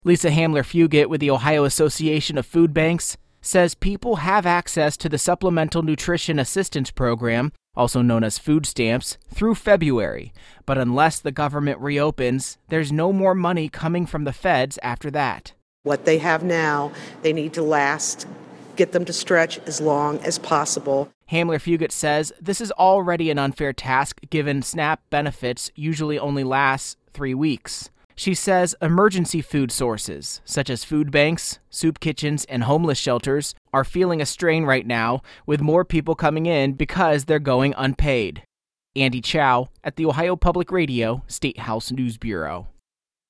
Lisa Hamler-Fugit with the Ohio Association of Food Banks says people have access to the Supplemental Nutrition Assistance Program, also known as food stamps, through February. But unless the government reopens, there's no more money coming from the feds after that. What they have now, they need to last, get them to stretch as long as possible. Hamler-Fugit says this is already an unfair task given SNAP benefits usually only last 3 weeks. She says emergency food sources, such as food banks, soup kitchens, and homeless shelters, are feeling a strain right now, with more people coming in because they're going unpaid. Andy Chow at the Ohio Public Radio State House News Bureau.